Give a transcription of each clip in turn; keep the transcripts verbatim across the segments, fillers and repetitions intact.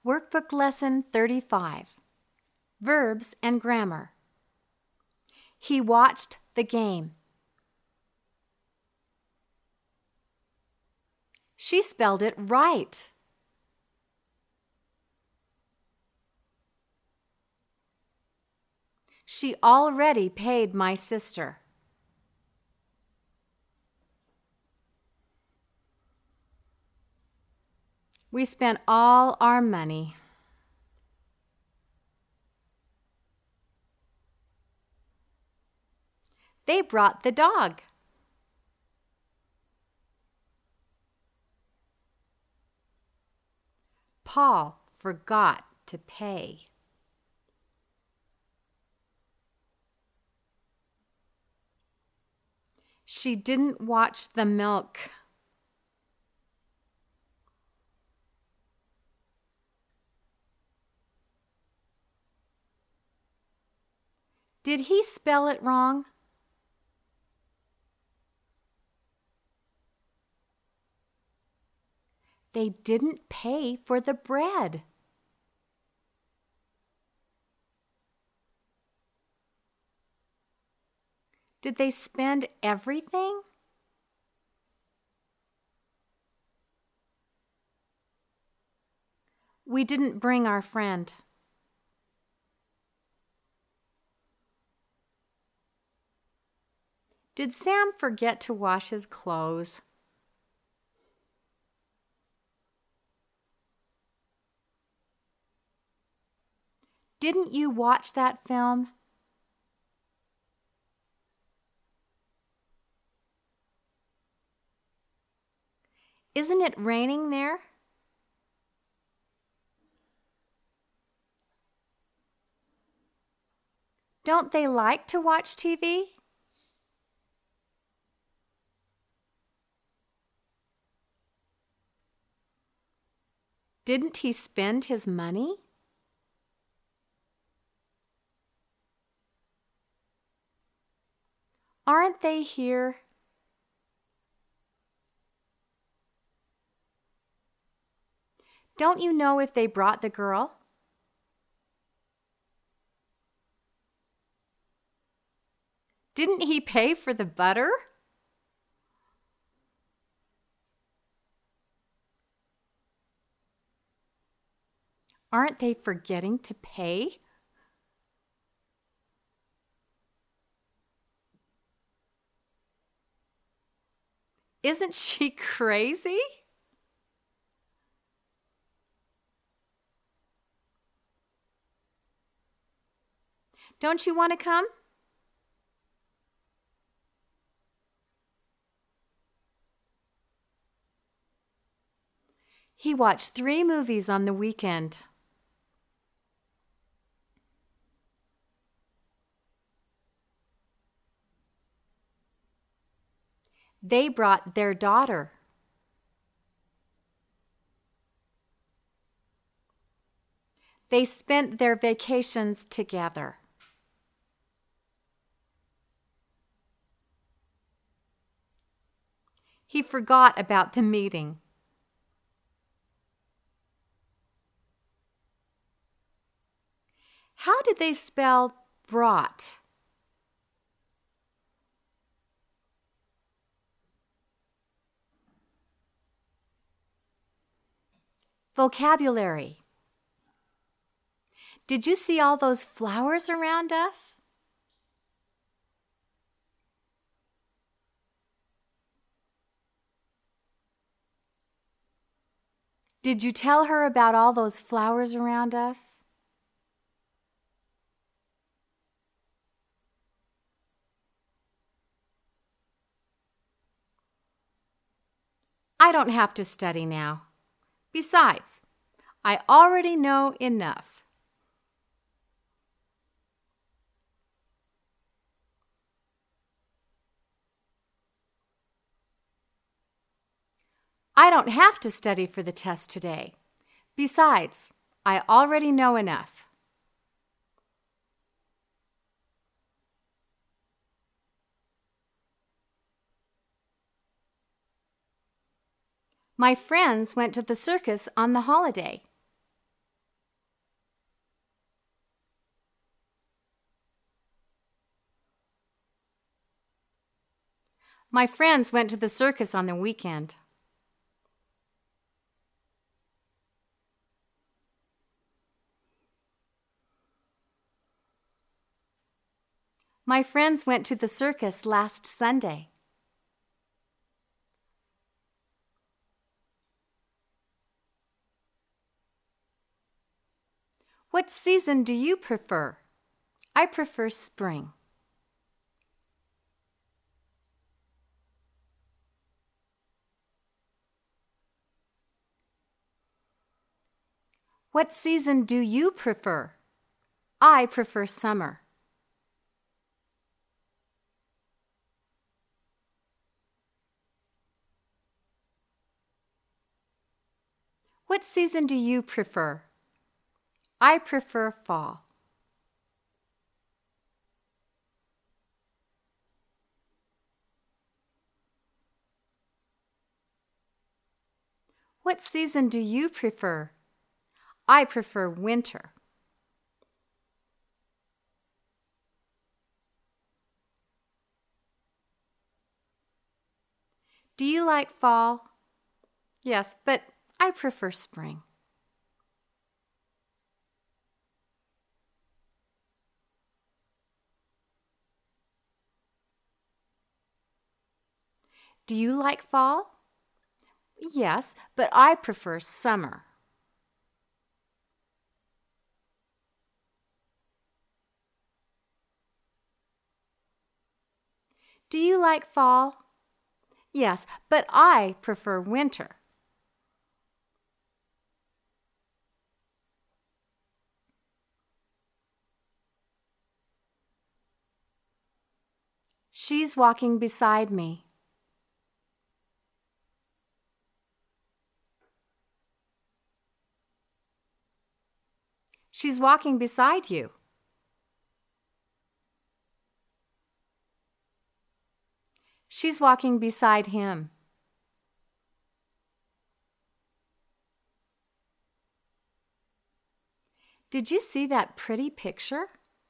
Workbook Lesson thirty-five, Verbs and Grammar. He watched the game. She spelled it right. She already paid my sister. We spent all our money. They brought the dog. Paul forgot to pay. She didn't watch the milk. Did he spell it wrong? They didn't pay for the bread. Did they spend everything? We didn't bring our friend. Did Sam forget to wash his clothes? Didn't you watch that film? Isn't it raining there? Don't they like to watch T V? Didn't he spend his money? Aren't they here? Don't you know if they brought the girl? Didn't he pay for the butter? Aren't they forgetting to pay? Isn't she crazy? Don't you want to come? He watched three movies on the weekend. They brought their daughter. They spent their vacations together. He forgot about the meeting. How did they spell brought? Vocabulary. Did you see all those flowers around us? Did you tell her about all those flowers around us? I don't have to study now. Besides, I already know enough. I don't have to study for the test today. Besides, I already know enough. My friends went to the circus on the holiday. My friends went to the circus on the weekend. My friends went to the circus last Sunday. What season do you prefer? I prefer spring. What season do you prefer? I prefer summer. What season do you prefer? I prefer fall. What season do you prefer? I prefer winter. Do you like fall? Yes, but I prefer spring. Do you like fall? Yes, but I prefer summer. Do you like fall? Yes, but I prefer winter. She's walking beside me. She's walking beside you. She's walking beside him. Did you see that pretty picture?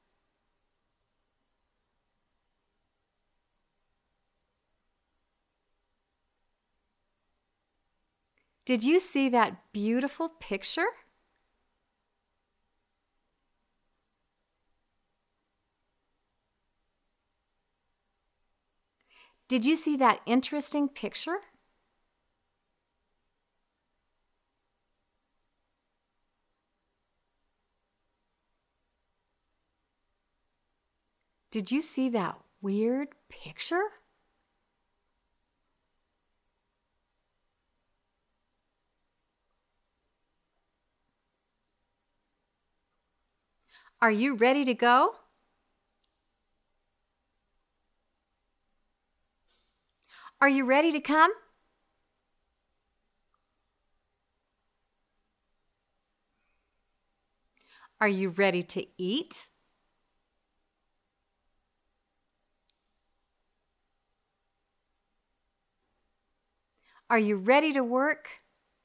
Did you see that beautiful picture? Did you see that interesting picture? Did you see that weird picture? Are you ready to go? Are you ready to come? Are you ready to eat? Are you ready to work?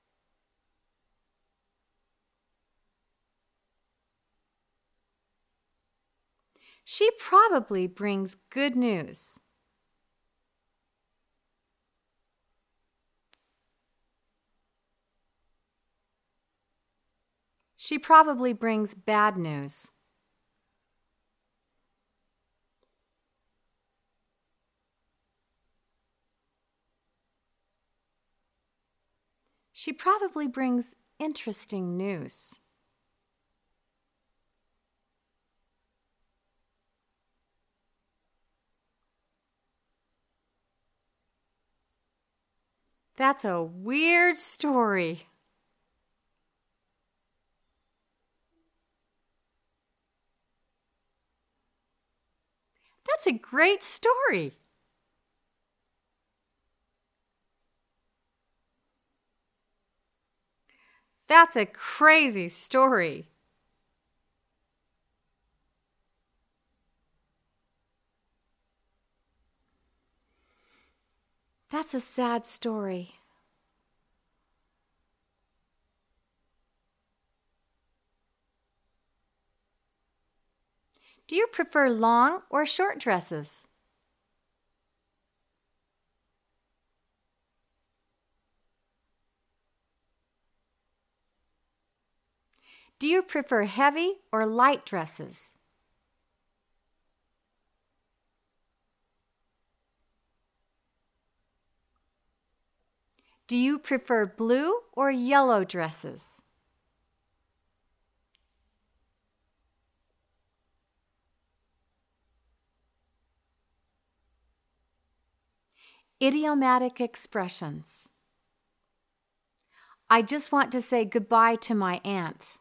She probably brings good news. She probably brings bad news. She probably brings interesting news. That's a weird story. That's a great story. That's a crazy story. That's a sad story. Do you prefer long or short dresses? Do you prefer heavy or light dresses? Do you prefer blue or yellow dresses? Idiomatic expressions. I just want to say goodbye to my aunt.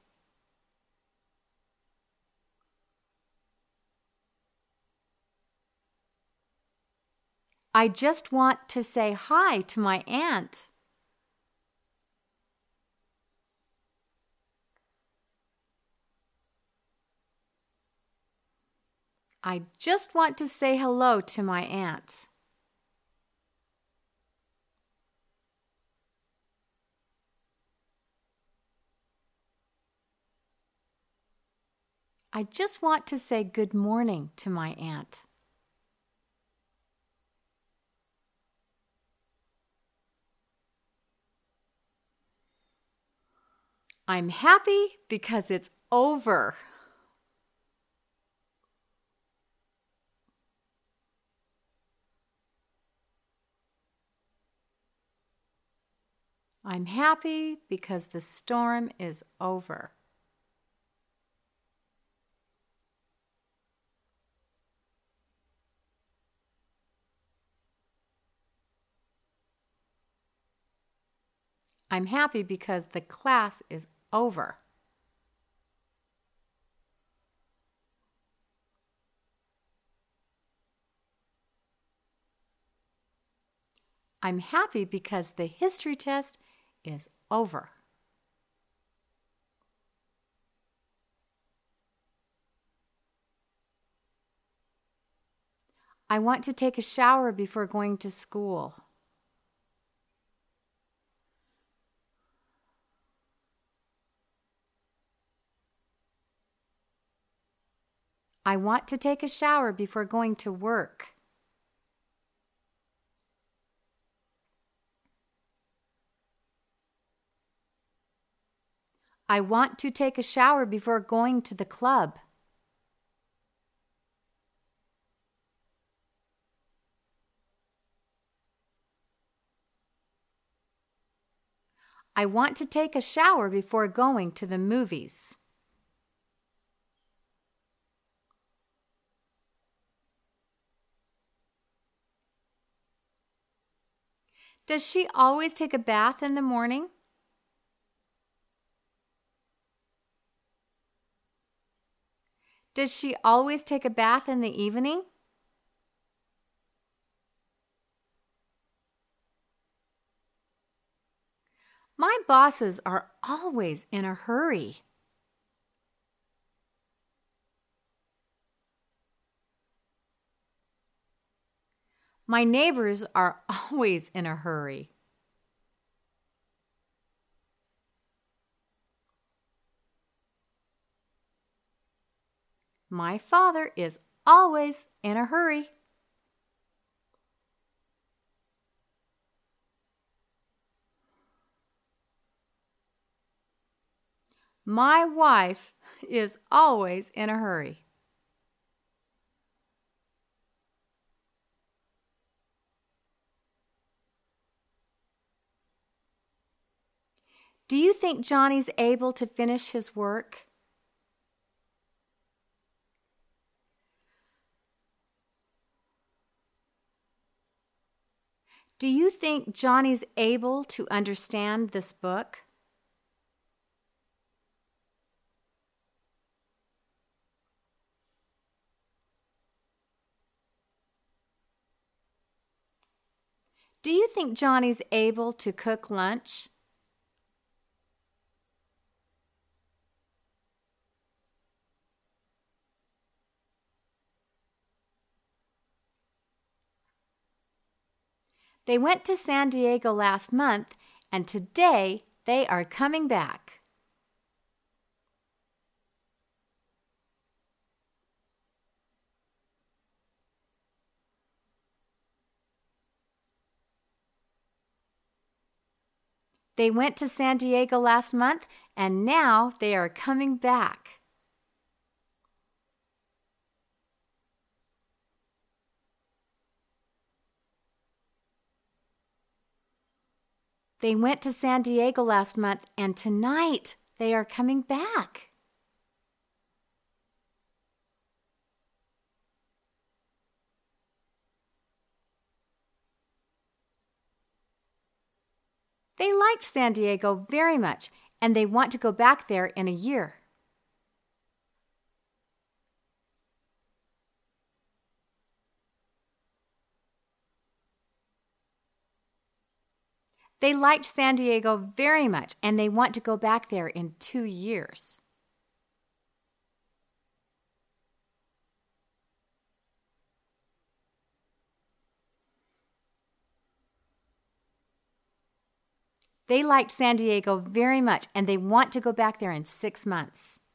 I just want to say hi to my aunt. I just want to say hello to my aunt. I just want to say good morning to my aunt. I'm happy because it's over. I'm happy because the storm is over. I'm happy because the class is over. I'm happy because the history test is over. I want to take a shower before going to school. I want to take a shower before going to work. I want to take a shower before going to the club. I want to take a shower before going to the movies. Does she always take a bath in the morning? Does she always take a bath in the evening? My bosses are always in a hurry. My neighbors are always in a hurry. My father is always in a hurry. My wife is always in a hurry. Do you think Johnny's able to finish his work? Do you think Johnny's able to understand this book? Do you think Johnny's able to cook lunch? They went to San Diego last month, and today they are coming back. They went to San Diego last month, and now they are coming back. They went to San Diego last month, and tonight they are coming back. They liked San Diego very much, and they want to go back there in a year. They liked San Diego very much, and they want to go back there in two years. They liked San Diego very much, and they want to go back there in six months.